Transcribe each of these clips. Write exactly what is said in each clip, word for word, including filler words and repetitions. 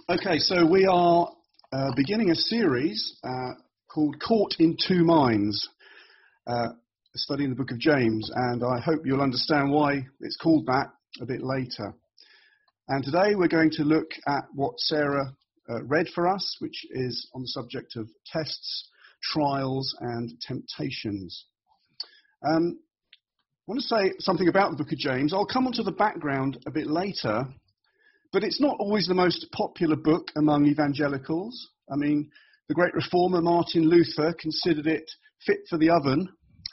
Okay, so we are uh, beginning a series uh, called Caught in Two Minds, uh, studying the book of James, and I hope you'll understand why it's called that a bit later. And today we're going to look at what Sarah uh, read for us, which is on the subject of tests, trials, and temptations. Um, I want to say something about the book of James. I'll come onto the background a bit later. But it's not always the most popular book among evangelicals. I mean, the great reformer Martin Luther considered it fit for the oven,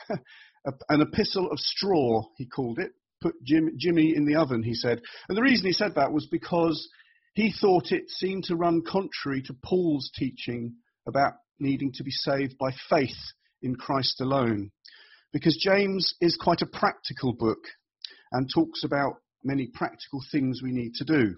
an epistle of straw, he called it. Put Jim, Jimmy in the oven, he said. And the reason he said that was because he thought it seemed to run contrary to Paul's teaching about needing to be saved by faith in Christ alone. Because James is quite a practical book and talks about many practical things we need to do.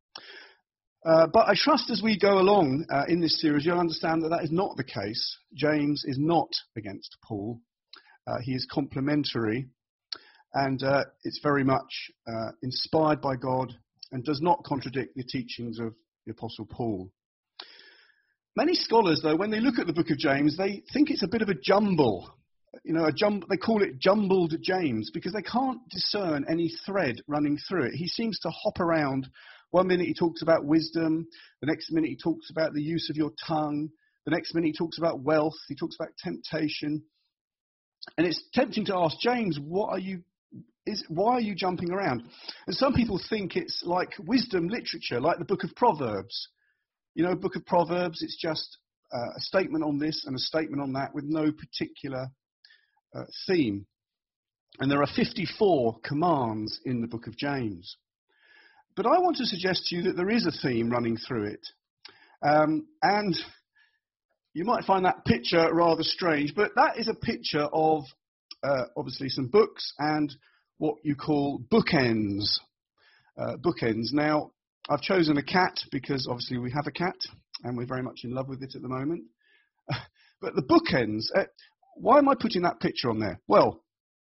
Uh, but I trust as we go along uh, in this series, you'll understand that that is not the case. James is not against Paul. Uh, he is complementary, and uh, it's very much uh, inspired by God and does not contradict the teachings of the Apostle Paul. Many scholars, though, when they look at the book of James, they think it's a bit of a jumble. You know, a jum- they call it jumbled James because they can't discern any thread running through it. He seems to hop around. One minute he talks about wisdom, the next minute he talks about the use of your tongue, the next minute he talks about wealth, he talks about temptation. And it's tempting to ask James, what are you, is, why are you jumping around? And some people think it's like wisdom literature, like the book of Proverbs. You know, book of Proverbs, it's just uh, a statement on this and a statement on that with no particular uh, theme. And there are fifty-four commands in the book of James. But I want to suggest to you that there is a theme running through it. Um, and you might find that picture rather strange, but that is a picture of, uh, obviously, some books and what you call bookends. Uh, bookends. Now, I've chosen a cat because, obviously, we have a cat, and we're very much in love with it at the moment. But the bookends, uh, why am I putting that picture on there? Well,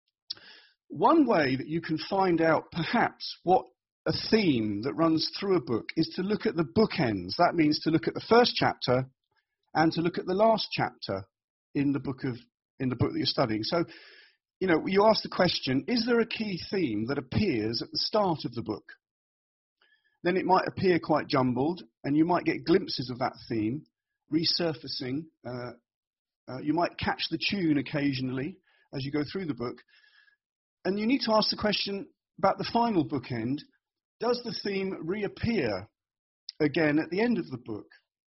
one way that you can find out, perhaps, what a theme that runs through a book is to look at the bookends. That means to look at the first chapter and to look at the last chapter in the book of in the book that you're studying. So, you know, you ask the question, is there a key theme that appears at the start of the book? Then it might appear quite jumbled, and you might get glimpses of that theme resurfacing. Uh, uh, you might catch the tune occasionally as you go through the book. And you need to ask the question about the final bookend. Does the theme reappear again at the end of the book?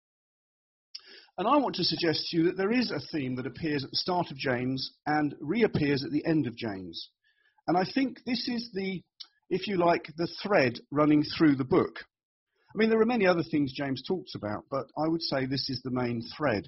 And I want to suggest to you that there is a theme that appears at the start of James and reappears at the end of James. And I think this is the, if you like, the thread running through the book. I mean, there are many other things James talks about, but I would say this is the main thread.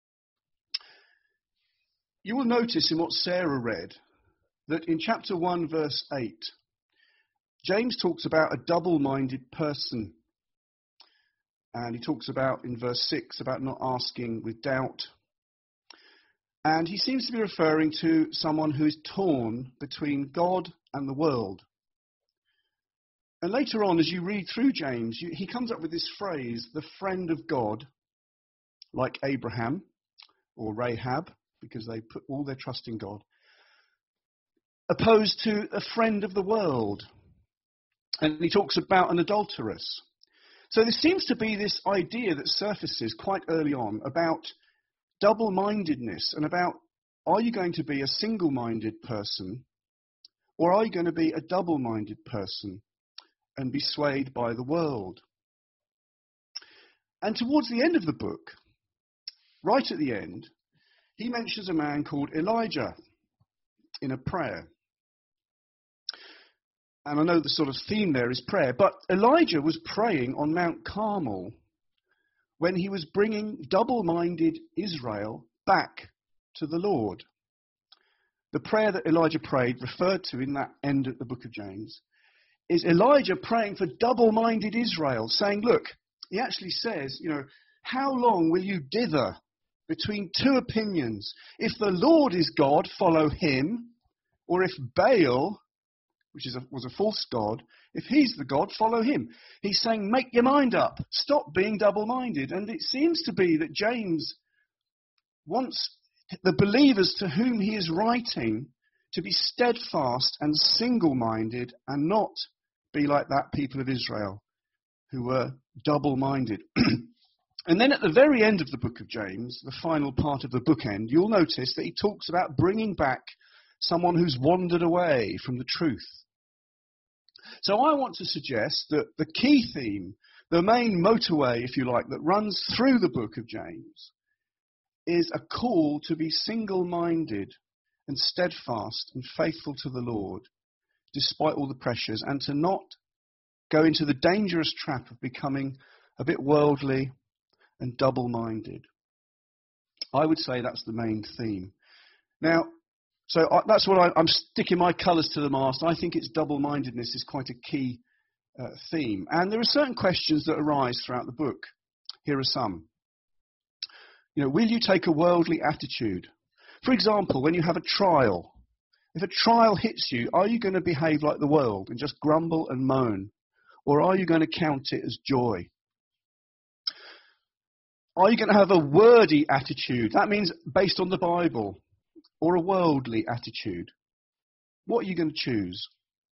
You will notice in what Sarah read that in chapter one, verse eight, James talks about a double-minded person. And he talks about, in verse six, about not asking with doubt. And he seems to be referring to someone who is torn between God and the world. And later on, as you read through James, you, he comes up with this phrase, the friend of God, like Abraham or Rahab, because they put all their trust in God, opposed to a friend of the world. And he talks about an adulteress. So there seems to be this idea that surfaces quite early on about double-mindedness and about, are you going to be a single-minded person or are you going to be a double-minded person and be swayed by the world? And towards the end of the book, right at the end, he mentions a man called Elijah in a prayer. And I know the sort of theme there is prayer, but Elijah was praying on Mount Carmel when he was bringing double-minded Israel back to the Lord. The prayer that Elijah prayed, referred to in that end of the book of James, is Elijah praying for double-minded Israel, saying, look, he actually says, you know, how long will you dither between two opinions? If the Lord is God, follow him, or if Baal which is a, was a false god, if he's the God, follow him. He's saying, make your mind up. Stop being double-minded. And it seems to be that James wants the believers to whom he is writing to be steadfast and single-minded and not be like that people of Israel who were double-minded. And then at the very end of the book of James, the final part of the bookend, you'll notice that he talks about bringing back someone who's wandered away from the truth. So I want to suggest that the key theme, the main motorway, if you like, that runs through the book of James is a call to be single-minded and steadfast and faithful to the Lord, despite all the pressures, and to not go into the dangerous trap of becoming a bit worldly and double-minded. I would say that's the main theme. Now, so I, that's what I, I'm sticking my colours to the mast. I think it's double-mindedness is quite a key uh, theme. And there are certain questions that arise throughout the book. Here are some. You know, will you take a worldly attitude? For example, when you have a trial, if a trial hits you, are you going to behave like the world and just grumble and moan? Or are you going to count it as joy? Are you going to have a wordy attitude? That means based on the Bible. Or a worldly attitude? What are you going to choose?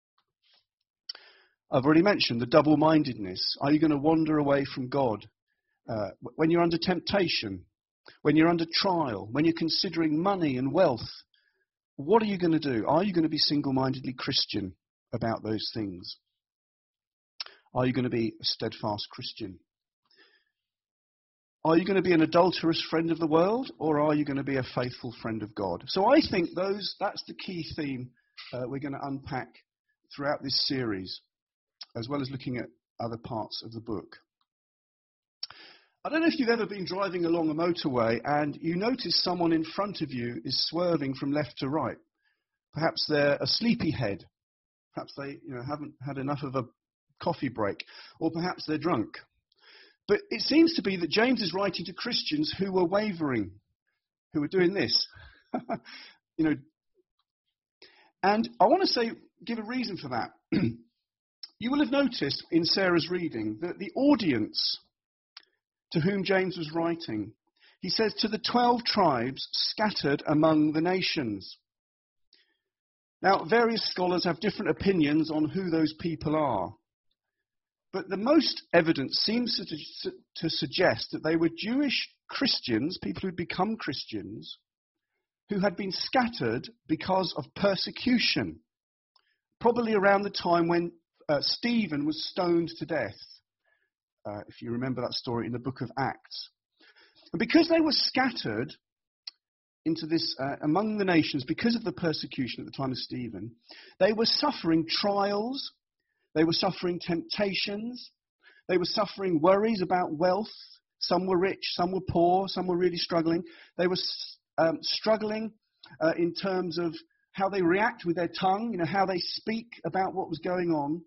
I've already mentioned the double-mindedness. Are you going to wander away from God? Uh, when you're under temptation, when you're under trial, when you're considering money and wealth, what are you going to do? Are you going to be single-mindedly Christian about those things? Are you going to be a steadfast Christian? Are you going to be an adulterous friend of the world, or are you going to be a faithful friend of God? So I think those that's the key theme uh, we're going to unpack throughout this series, as well as looking at other parts of the book. I don't know if you've ever been driving along a motorway and you notice someone in front of you is swerving from left to right. Perhaps they're a sleepyhead. Perhaps they you know, haven't had enough of a coffee break. Or perhaps they're drunk. But it seems to be that James is writing to Christians who were wavering, who were doing this. you know, and I want to say, give a reason for that. You will have noticed in Sarah's reading that the audience to whom James was writing, he says, to the twelve tribes scattered among the nations. Now, various scholars have different opinions on who those people are. But the most evidence seems to, to suggest that they were Jewish Christians, people who'd become Christians, who had been scattered because of persecution, probably around the time when uh, Stephen was stoned to death, uh, if you remember that story in the book of Acts. And because they were scattered into this uh, among the nations because of the persecution at the time of Stephen, they were suffering trials. They were suffering temptations. They were suffering worries about wealth. Some were rich, some were poor, some were really struggling. They were um, struggling uh, in terms of how they react with their tongue, you know, how they speak about what was going on.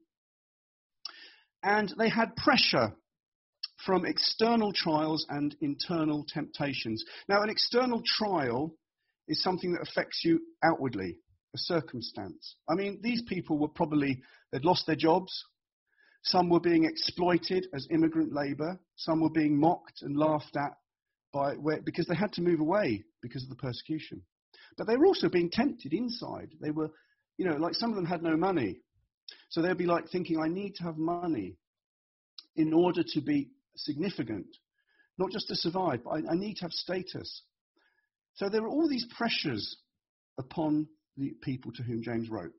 And they had pressure from external trials and internal temptations. Now, an external trial is something that affects you outwardly. A circumstance. I mean, these people were probably, they'd lost their jobs. Some were being exploited as immigrant labour. Some were being mocked and laughed at by because they had to move away because of the persecution. But they were also being tempted inside. They were, you know, like some of them had no money. So they'd be like thinking, I need to have money in order to be significant. Not just to survive, but I, I need to have status. So there were all these pressures upon the people to whom James wrote.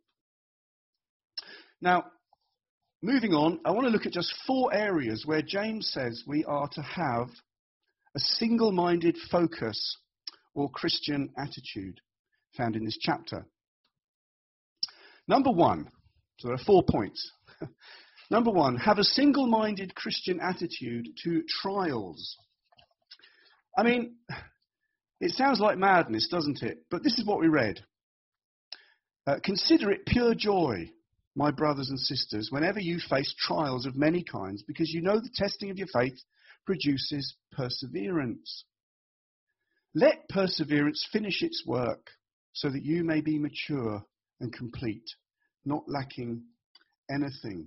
Now, moving on, I want to look at just four areas where James says we are to have a single-minded focus or Christian attitude found in this chapter. Number one, so there are four points. Number one, have a single-minded Christian attitude to trials. I mean, it sounds like madness, doesn't it? But this is what we read. Uh, Consider it pure joy, my brothers and sisters, whenever you face trials of many kinds, because you know the testing of your faith produces perseverance. Let perseverance finish its work, so that you may be mature and complete, not lacking anything.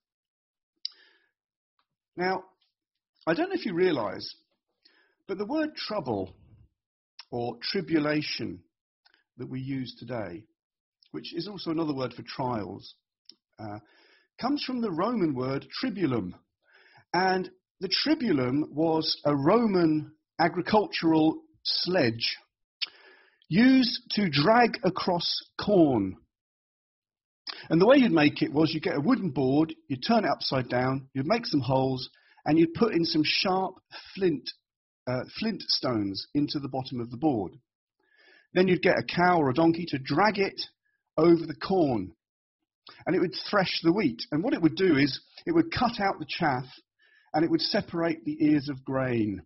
Now, I don't know if you realise, but the word trouble or tribulation that we use today, which is also another word for trials, uh, comes from the Roman word tribulum. And the tribulum was a Roman agricultural sledge used to drag across corn. And the way you'd make it was you'd get a wooden board, you'd turn it upside down, you'd make some holes, and you'd put in some sharp flint, uh, flint stones into the bottom of the board. Then you'd get a cow or a donkey to drag it over the corn, and it would thresh the wheat. And what it would do is it would cut out the chaff, and it would separate the ears of grain.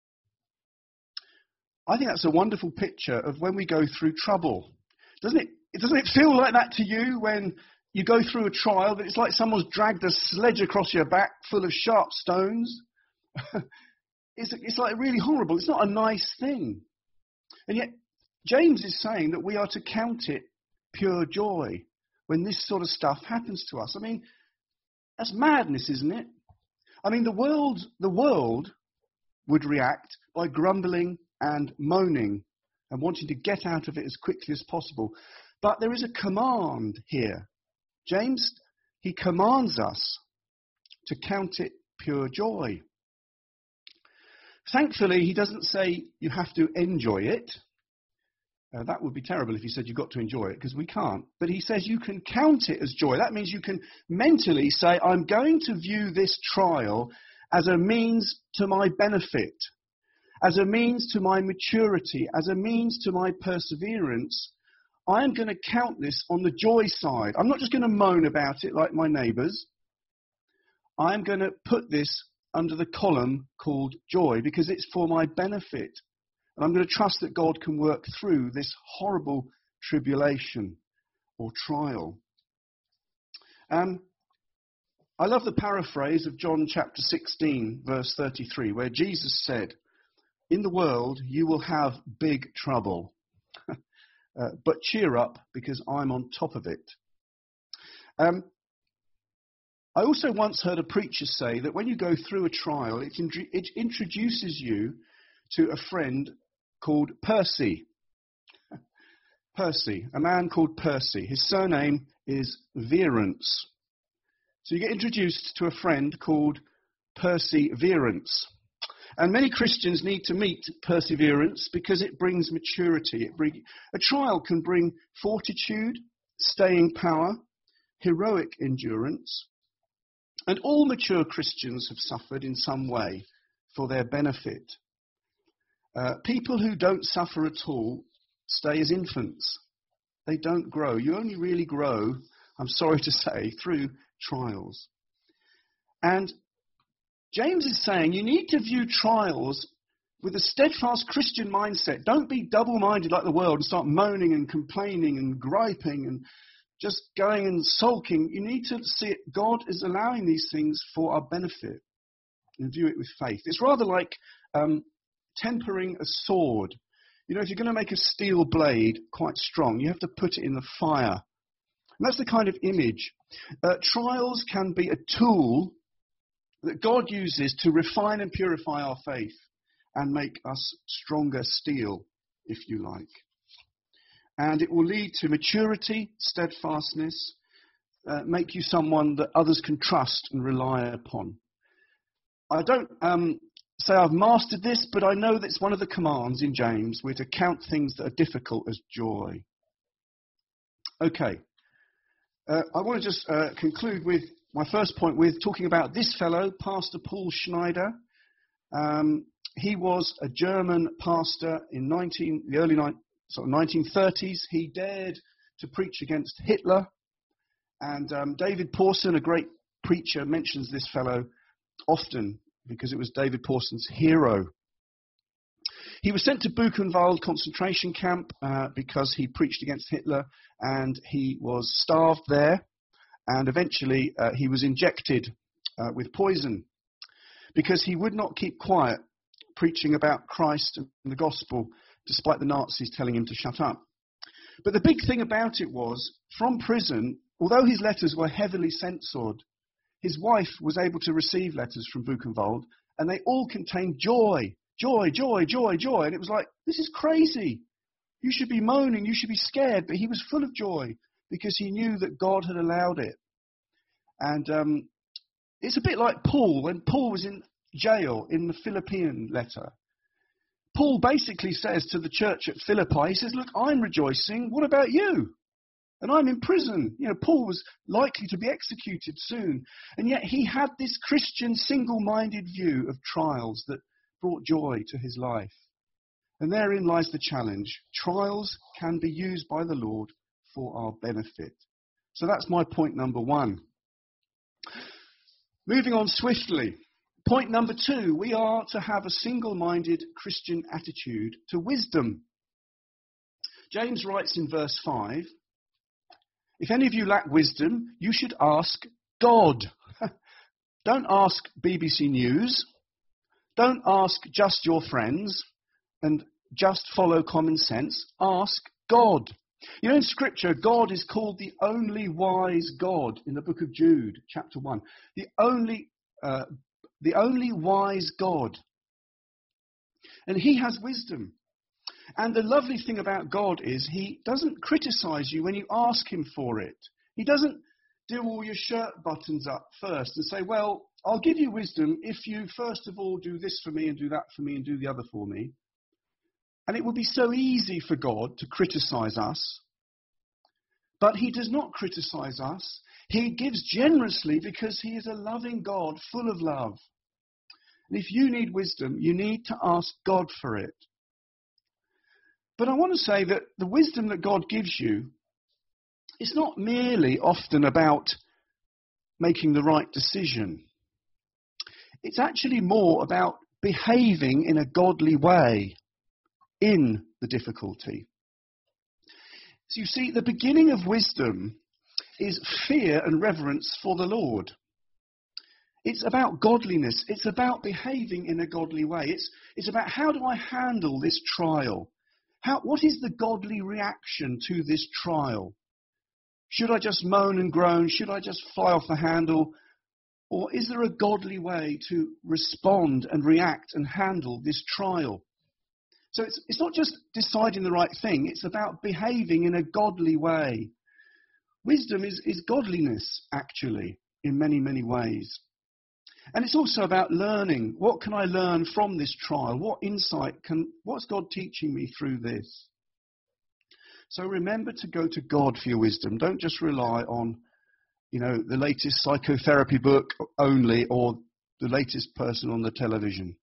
I think that's a wonderful picture of when we go through trouble. Doesn't it? Doesn't it feel like that to you when you go through a trial, that it's like someone's dragged a sledge across your back full of sharp stones? it's, it's like really horrible. It's not a nice thing. And yet, James is saying that we are to count it pure joy when this sort of stuff happens to us. I mean, that's madness, isn't it? I mean, the world, the world would react by grumbling and moaning and wanting to get out of it as quickly as possible. But there is a command here. James, he commands us to count it pure joy. Thankfully, he doesn't say you have to enjoy it. Uh, that would be terrible if he said you've got to enjoy it, because we can't. But he says you can count it as joy. That means you can mentally say, I'm going to view this trial as a means to my benefit, as a means to my maturity, as a means to my perseverance. I am going to count this on the joy side. I'm not just going to moan about it like my neighbours. I'm going to put this under the column called joy because it's for my benefit. And I'm going to trust that God can work through this horrible tribulation or trial. Um, I love the paraphrase of John chapter sixteen, verse thirty-three, where Jesus said, in the world you will have big trouble. Uh, but cheer up, because I'm on top of it. Um, I also once heard a preacher say that when you go through a trial, it, in, it introduces you to a friend called Percy. Percy, a man called Percy. His surname is Verence. So you get introduced to a friend called Perseverance. And many Christians need to meet perseverance because it brings maturity. It bring, a trial can bring fortitude, staying power, heroic endurance. And all mature Christians have suffered in some way for their benefit. Uh, people who don't suffer at all stay as infants. They don't grow. You only really grow, I'm sorry to say, through trials. And James is saying you need to view trials with a steadfast Christian mindset. Don't be double-minded like the world and start moaning and complaining and griping and just going and sulking. You need to see it. God is allowing these things for our benefit and view it with faith. It's rather like um, tempering a sword. You know, if you're going to make a steel blade quite strong, you have to put it in the fire. And that's the kind of image. Uh, trials can be a tool that God uses to refine and purify our faith and make us stronger steel, if you like. And it will lead to maturity, steadfastness, uh, make you someone that others can trust and rely upon. I don't um, say I've mastered this, but I know that's one of the commands in James. We're to count things that are difficult as joy. Okay. Uh, I want to just uh, conclude with my first point with talking about this fellow, Pastor Paul Schneider. Um, he was a German pastor in nineteen, the early ni- sort of nineteen thirties. He dared to preach against Hitler. And um, David Pawson, a great preacher, mentions this fellow often because it was David Pawson's hero. He was sent to Buchenwald concentration camp uh, because he preached against Hitler, and he was starved there. And eventually uh, he was injected uh, with poison because he would not keep quiet preaching about Christ and the gospel despite the Nazis telling him to shut up. But the big thing about it was, from prison, although his letters were heavily censored, his wife was able to receive letters from Buchenwald, and they all contained joy, joy, joy, joy, joy. And it was like, this is crazy. You should be moaning, you should be scared. But he was full of joy because he knew that God had allowed it. And um, it's a bit like Paul, when Paul was in jail in the Philippian letter. Paul basically says to the church at Philippi, he says, look, I'm rejoicing. What about you? And I'm in prison. You know, Paul was likely to be executed soon. And yet he had this Christian single-minded view of trials that brought joy to his life. And therein lies the challenge. Trials can be used by the Lord for our benefit. So that's my point number one. Moving on swiftly. Point number two, we are to have a single-minded Christian attitude to wisdom. James writes in verse five, if any of you lack wisdom, you should ask God. Don't ask B B C News. Don't ask just your friends and just follow common sense. Ask God. You know, in Scripture, God is called the only wise God in the book of Jude, chapter one. The only, uh, the only wise God. And he has wisdom. And the lovely thing about God is he doesn't criticize you when you ask him for it. He doesn't do all your shirt buttons up first and say, well, I'll give you wisdom if you first of all do this for me and do that for me and do the other for me. And it would be so easy for God to criticize us. But he does not criticize us. He gives generously because he is a loving God full of love. And if you need wisdom, you need to ask God for it. But I want to say that the wisdom that God gives you is not merely often about making the right decision. It's actually more about behaving in a godly way in the difficulty. So you see, the beginning of wisdom is fear and reverence for the Lord. It's about godliness. It's about behaving in a godly way. It's, it's about how do I handle this trial? How, what is the godly reaction to this trial? Should I just moan and groan? Should I just fly off the handle? Or is there a godly way to respond and react and handle this trial? So it's, it's not just deciding the right thing. It's about behaving in a godly way. Wisdom is, is godliness, actually, in many, many ways. And it's also about learning. What can I learn from this trial? What insight can, what's God teaching me through this? So remember to go to God for your wisdom. Don't just rely on, you know, the latest psychotherapy book only or the latest person on the television.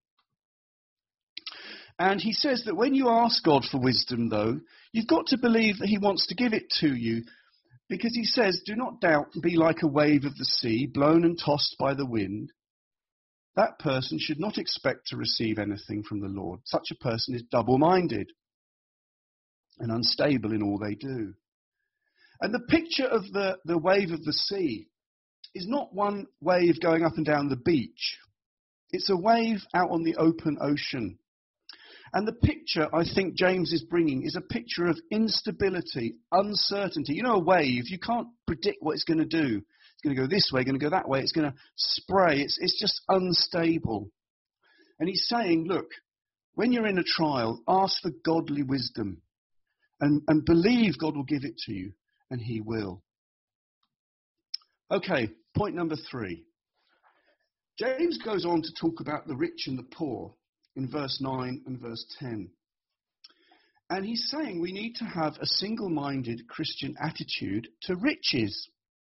And he says that when you ask God for wisdom, though, you've got to believe that he wants to give it to you. Because he says, do not doubt and be like a wave of the sea, blown and tossed by the wind. That person should not expect to receive anything from the Lord. Such a person is double-minded and unstable in all they do. And the picture of the, the wave of the sea is not one wave going up and down the beach. It's a wave out on the open ocean. And the picture I think James is bringing is a picture of instability, uncertainty. You know, a wave, you can't predict what it's going to do. It's going to go this way, going to go that way. It's going to spray. It's, it's just unstable. And he's saying, look, when you're in a trial, ask for godly wisdom and, and believe God will give it to you, and he will. Okay, point number three. James goes on to talk about the rich and the poor in verse nine and verse ten. And he's saying we need to have a single-minded Christian attitude to riches.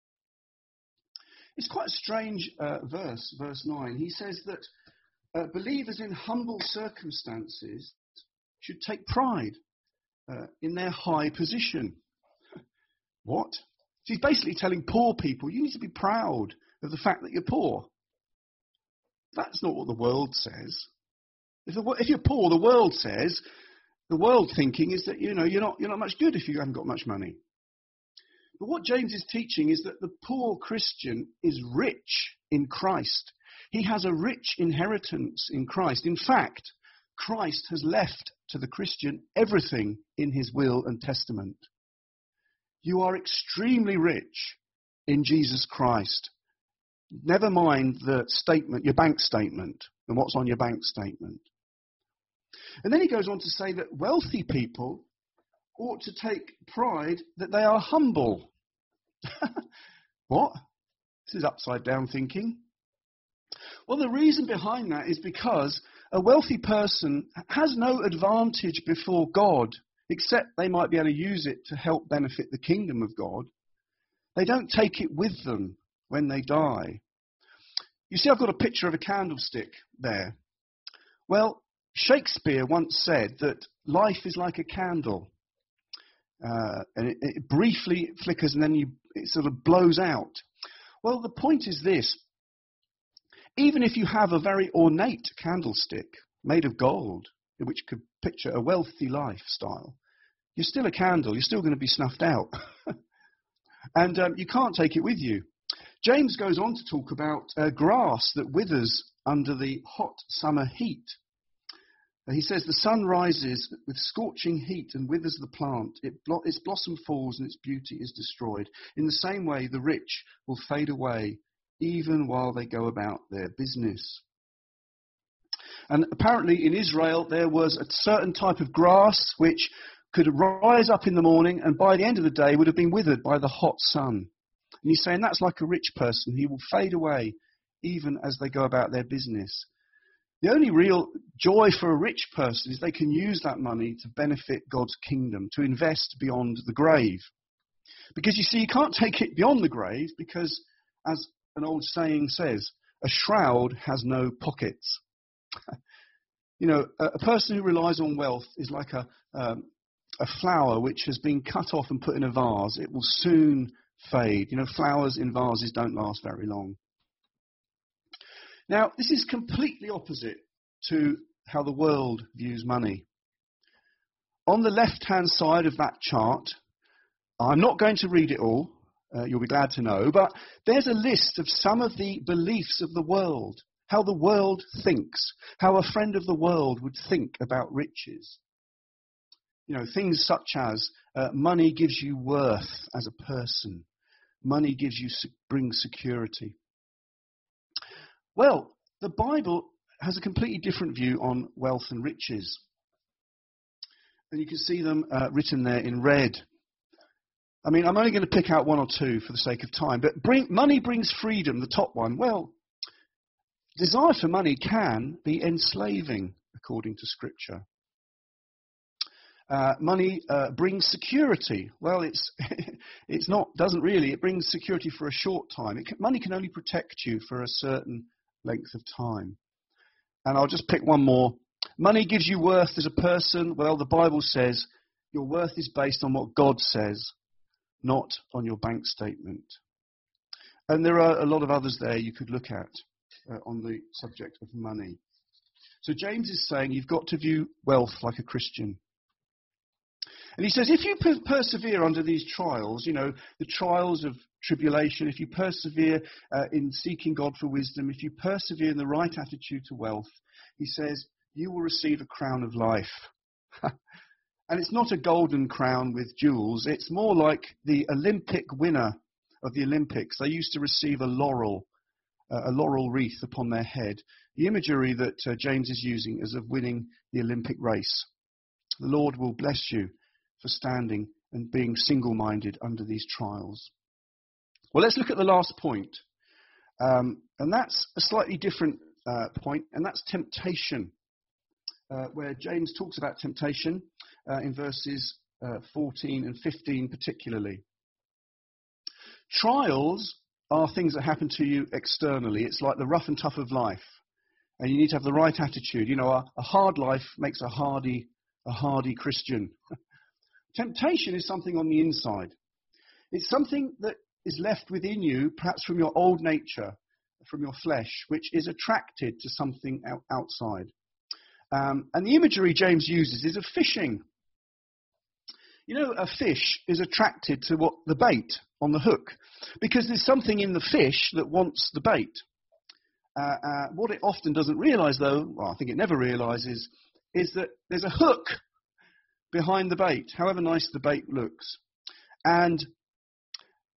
It's quite a strange uh, verse, verse nine. He says that uh, believers in humble circumstances should take pride uh, in their high position. What? So he's basically telling poor people, you need to be proud of the fact that you're poor. That's not what the world says. If, the, if you're poor, the world says, the world thinking is that, you know, you're not, you're not much good if you haven't got much money. But what James is teaching is that the poor Christian is rich in Christ. He has a rich inheritance in Christ. In fact, Christ has left to the Christian everything in his will and testament. You are extremely rich in Jesus Christ. Never mind the statement, your bank statement, and what's on your bank statement. And then he goes on to say that wealthy people ought to take pride that they are humble. What? This is upside down thinking. Well, the reason behind that is because a wealthy person has no advantage before God, except they might be able to use it to help benefit the kingdom of God. They don't take it with them when they die. You see, I've got a picture of a candlestick there. Well, Shakespeare once said that life is like a candle. Uh, and it, it briefly flickers and then you, it sort of blows out. Well, the point is this. Even if you have a very ornate candlestick made of gold, which could picture a wealthy lifestyle, you're still a candle. You're still going to be snuffed out. and um, you can't take it with you. James goes on to talk about uh, grass that withers under the hot summer heat. Uh, he says the sun rises with scorching heat and withers the plant. It blo- its blossom falls and its beauty is destroyed. In the same way, the rich will fade away even while they go about their business. And apparently in Israel there was a certain type of grass which could rise up in the morning and by the end of the day would have been withered by the hot sun. And he's saying that's like a rich person. He will fade away even as they go about their business. The only real joy for a rich person is they can use that money to benefit God's kingdom, to invest beyond the grave. Because you see, you can't take it beyond the grave because, as an old saying says, a shroud has no pockets. You know, a, a person who relies on wealth is like a, um, a flower which has been cut off and put in a vase. It will soon fade. You know, flowers in vases don't last very long. Now, this is completely opposite to how the world views money. On the left-hand side of that chart, I'm not going to read it all, uh, you'll be glad to know, but there's a list of some of the beliefs of the world, how the world thinks, how a friend of the world would think about riches. You know, things such as uh, money gives you worth as a person. Money gives you, brings security. Well, the Bible has a completely different view on wealth and riches. And you can see them uh, written there in red. I mean, I'm only going to pick out one or two for the sake of time. But bring, money brings freedom, the top one. Well, desire for money can be enslaving, according to Scripture. Uh, money uh, brings security. Well, it's it's not, doesn't really. It brings security for a short time. It can, money can only protect you for a certain length of time. And I'll just pick one more. Money gives you worth as a person. Well, the Bible says your worth is based on what God says, not on your bank statement. And there are a lot of others there you could look at uh, on the subject of money. So James is saying you've got to view wealth like a Christian. And he says, if you per- persevere under these trials, you know, the trials of tribulation, if you persevere uh, in seeking God for wisdom, if you persevere in the right attitude to wealth, he says, you will receive a crown of life. And it's not a golden crown with jewels. It's more like the Olympic winner of the Olympics. They used to receive a laurel, uh, a laurel wreath upon their head. The imagery that uh, James is using is of winning the Olympic race. The Lord will bless you for standing and being single-minded under these trials. Well, let's look at the last point. Um, and that's a slightly different uh, point, and that's temptation, uh, where James talks about temptation uh, in verses uh, fourteen and fifteen particularly. Trials are things that happen to you externally. It's like the rough and tough of life, and you need to have the right attitude. You know, a, a hard life makes a hardy, a hardy Christian. Temptation is something on the inside. It's something that is left within you, perhaps from your old nature, from your flesh, which is attracted to something out- outside. Um, and the imagery James uses is of fishing. You know, a fish is attracted to what the bait on the hook, because there's something in the fish that wants the bait. Uh, uh, what it often doesn't realise, though, well, I think it never realises, is that there's a hook behind the bait, however nice the bait looks. And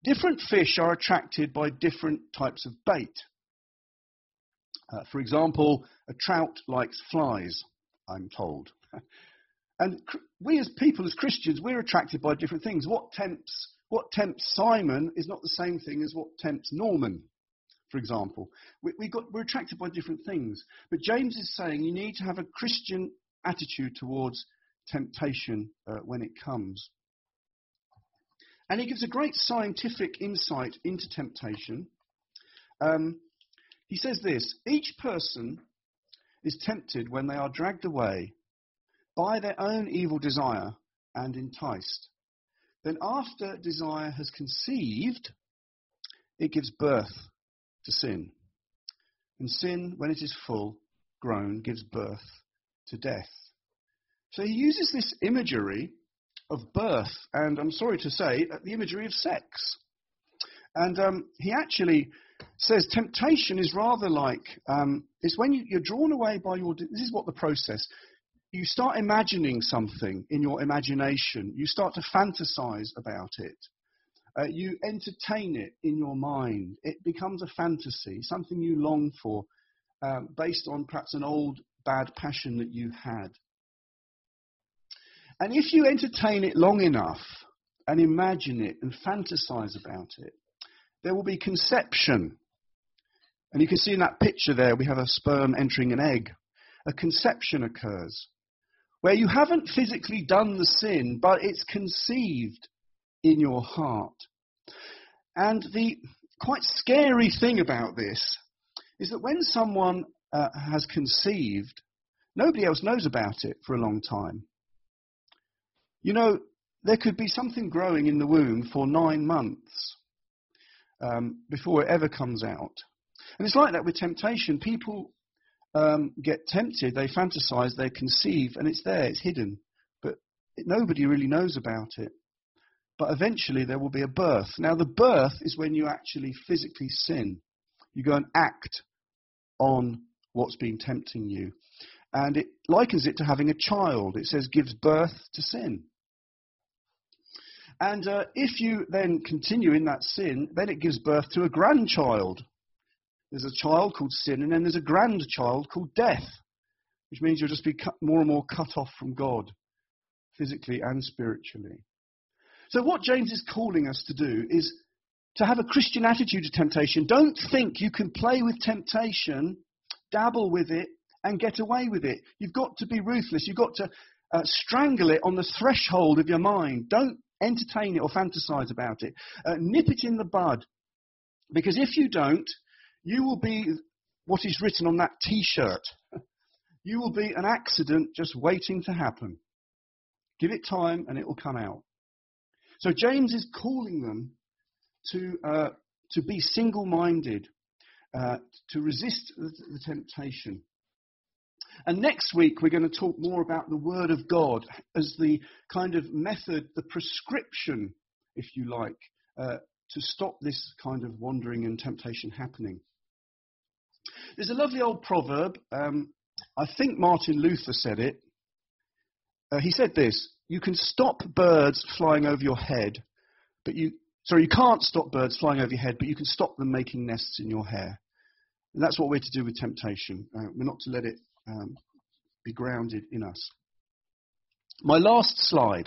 different fish are attracted by different types of bait. Uh, for example, a trout likes flies, I'm told. And cr- we as people, as Christians, we're attracted by different things. What tempts, what tempts Simon is not the same thing as what tempts Norman, for example. We, we got, we're attracted by different things. But James is saying you need to have a Christian attitude towards temptation uh, when it comes. And he gives a great scientific insight into temptation. Um, he says this: each person is tempted when they are dragged away by their own evil desire and enticed. Then after desire has conceived, it gives birth to sin. And sin, when it is full grown, gives birth to death. So he uses this imagery of birth, and I'm sorry to say, the imagery of sex. And um, he actually says temptation is rather like, um, it's when you, you're drawn away by your, this is what the process, you start imagining something in your imagination, you start to fantasize about it, uh, you entertain it in your mind, it becomes a fantasy, something you long for, um, based on perhaps an old bad passion that you had. And if you entertain it long enough and imagine it and fantasize about it, there will be conception. And you can see in that picture there, we have a sperm entering an egg. A conception occurs where you haven't physically done the sin, but it's conceived in your heart. And the quite scary thing about this is that when someone uh, has conceived, nobody else knows about it for a long time. You know, there could be something growing in the womb for nine months um, before it ever comes out. And it's like that with temptation. People um, get tempted, they fantasize, they conceive, and it's there, it's hidden. But it, nobody really knows about it. But eventually there will be a birth. Now the birth is when you actually physically sin. You go and act on what's been tempting you. And it likens it to having a child. It says gives birth to sin. And uh, if you then continue in that sin, then it gives birth to a grandchild. There's a child called sin, and then there's a grandchild called death, which means you'll just be cut, more and more cut off from God, physically and spiritually. So what James is calling us to do is to have a Christian attitude to temptation. Don't think you can play with temptation, dabble with it, and get away with it. You've got to be ruthless. You've got to uh, strangle it on the threshold of your mind. Don't entertain it or fantasize about it. Uh, nip it in the bud. Because if you don't, you will be what is written on that T-shirt. You will be an accident just waiting to happen. Give it time and it will come out. So James is calling them to uh, to be single-minded, uh, to resist the, the temptation. And next week we're going to talk more about the Word of God as the kind of method, the prescription, if you like, uh, to stop this kind of wandering and temptation happening. There's a lovely old proverb. Um, I think Martin Luther said it. Uh, he said this: "You can stop birds flying over your head, but you sorry, you can't stop birds flying over your head, but you can stop them making nests in your hair." And that's what we're to do with temptation. Uh, we're not to let it um, be grounded in us. My last slide.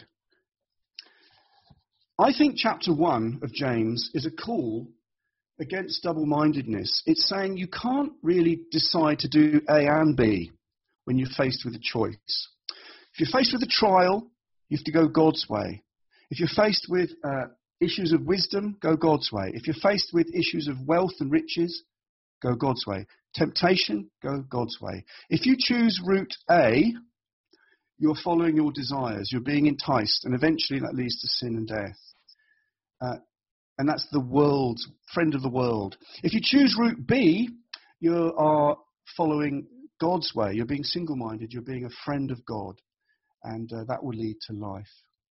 I think chapter one of James is a call against double-mindedness. It's saying you can't really decide to do A and B when you're faced with a choice. If you're faced with a trial, you have to go God's way. If you're faced with uh, issues of wisdom, go God's way. If you're faced with issues of wealth and riches, go God's way. Temptation, go God's way. If you choose route A, you're following your desires. You're being enticed, and eventually that leads to sin and death. Uh, and that's the world's friend of the world. If you choose route B, you are following God's way. You're being single-minded. You're being a friend of God. And uh, that will lead to life.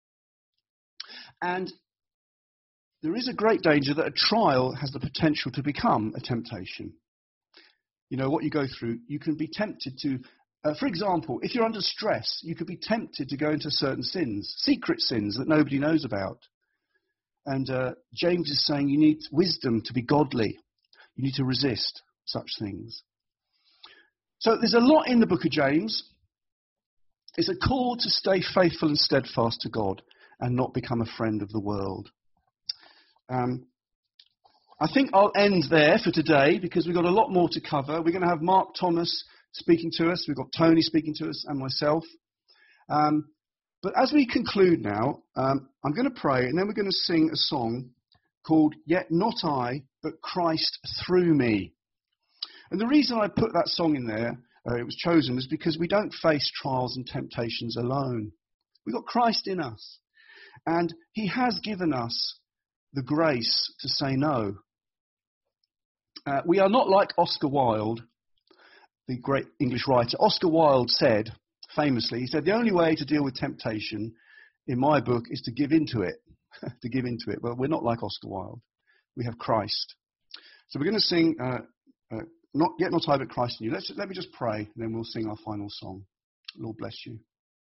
And there is a great danger that a trial has the potential to become a temptation. You know, what you go through, you can be tempted to, uh, for example, if you're under stress, you could be tempted to go into certain sins, secret sins that nobody knows about. And uh, James is saying you need wisdom to be godly. You need to resist such things. So there's a lot in the book of James. It's a call to stay faithful and steadfast to God and not become a friend of the world. Um, I think I'll end there for today because we've got a lot more to cover. We're going to have Mark Thomas speaking to us. We've got Tony speaking to us and myself. Um, but as we conclude now, um, I'm going to pray and then we're going to sing a song called Yet Not I, But Christ Through Me. And the reason I put that song in there, uh, it was chosen, was because we don't face trials and temptations alone. We've got Christ in us. And he has given us the grace to say no. Uh, we are not like Oscar Wilde, the great English writer. Oscar Wilde said, famously, he said, the only way to deal with temptation in my book is to give into it. to give into it. Well, we're not like Oscar Wilde. We have Christ. So we're going to sing, uh, uh, not Yet Not I, But Christ in You. Let's, let me just pray, and then we'll sing our final song. Lord bless you.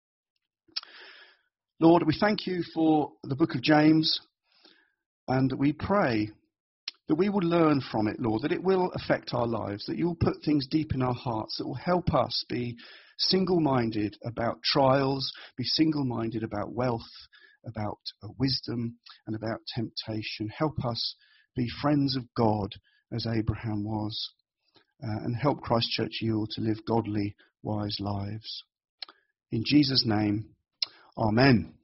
Lord, we thank you for the book of James, and we pray that we will learn from it, Lord, that it will affect our lives, that you will put things deep in our hearts that will help us be single-minded about trials, be single-minded about wealth, about uh, wisdom, and about temptation. Help us be friends of God as Abraham was, uh, and help Christchurch Ewell to live godly, wise lives. In Jesus' name, amen.